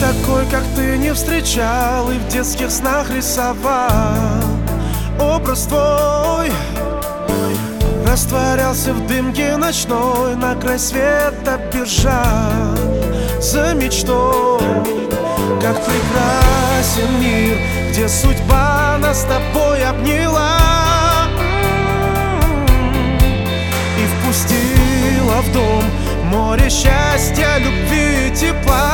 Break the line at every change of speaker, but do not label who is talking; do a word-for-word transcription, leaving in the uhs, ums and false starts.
Такой, как ты, не встречал и в детских снах рисовал. Образ твой растворялся в дымке ночной, на край света бежал за мечтой. Как прекрасен мир, где судьба нас с тобой обняла и впустила в дом море счастья, любви, тепла.